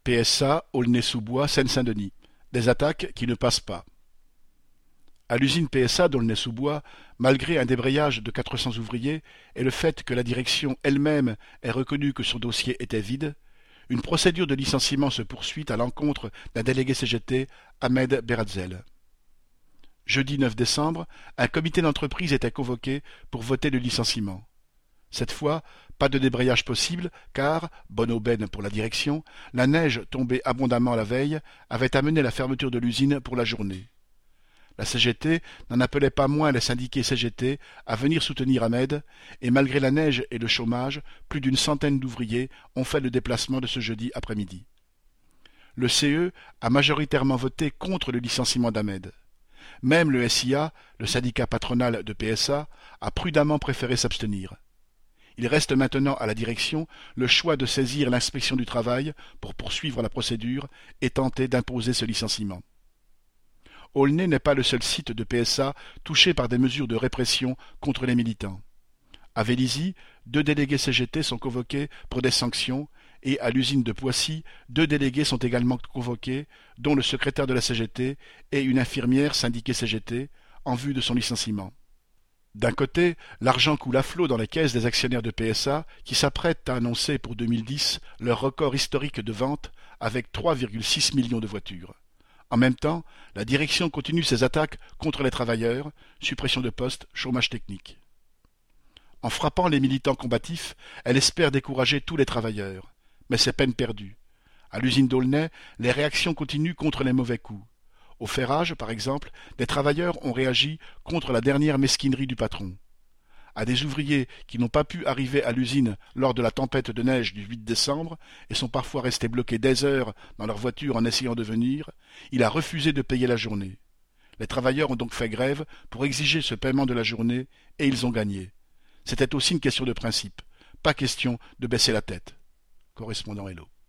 PSA, Aulnay-sous-Bois, Seine-Saint-Denis. Des attaques qui ne passent pas. À l'usine PSA d'Aulnay-sous-Bois, malgré un débrayage de 400 ouvriers et le fait que la direction elle-même ait reconnu que son dossier était vide, une procédure de licenciement se poursuit à l'encontre d'un délégué CGT, Ahmed Beratzel. Jeudi 9 décembre, un comité d'entreprise était convoqué pour voter le licenciement. Cette fois, pas de débrayage possible car, bonne aubaine pour la direction, la neige tombée abondamment la veille avait amené la fermeture de l'usine pour la journée. La CGT n'en appelait pas moins les syndiqués CGT à venir soutenir Ahmed, et malgré la neige et le chômage, plus d'une centaine d'ouvriers ont fait le déplacement de ce jeudi après-midi. Le CE a majoritairement voté contre le licenciement d'Ahmed. Même le SIA, le syndicat patronal de PSA, a prudemment préféré s'abstenir. Il reste maintenant à la direction le choix de saisir l'inspection du travail pour poursuivre la procédure et tenter d'imposer ce licenciement. Aulnay n'est pas le seul site de PSA touché par des mesures de répression contre les militants. À Vélizy, 2 délégués CGT sont convoqués pour des sanctions et à l'usine de Poissy, 2 délégués sont également convoqués, dont le secrétaire de la CGT et une infirmière syndiquée CGT, en vue de son licenciement. D'un côté, l'argent coule à flot dans les caisses des actionnaires de PSA qui s'apprêtent à annoncer pour 2010 leur record historique de vente avec 3,6 millions de voitures. En même temps, la direction continue ses attaques contre les travailleurs, suppression de postes, chômage technique. En frappant les militants combatifs, elle espère décourager tous les travailleurs. Mais c'est peine perdue. À l'usine d'Aulnay, les réactions continuent contre les mauvais coups. Au ferrage, par exemple, des travailleurs ont réagi contre la dernière mesquinerie du patron. À des ouvriers qui n'ont pas pu arriver à l'usine lors de la tempête de neige du 8 décembre et sont parfois restés bloqués des heures dans leur voiture en essayant de venir, il a refusé de payer la journée. Les travailleurs ont donc fait grève pour exiger ce paiement de la journée et ils ont gagné. C'était aussi une question de principe, pas question de baisser la tête. Correspondant Hello.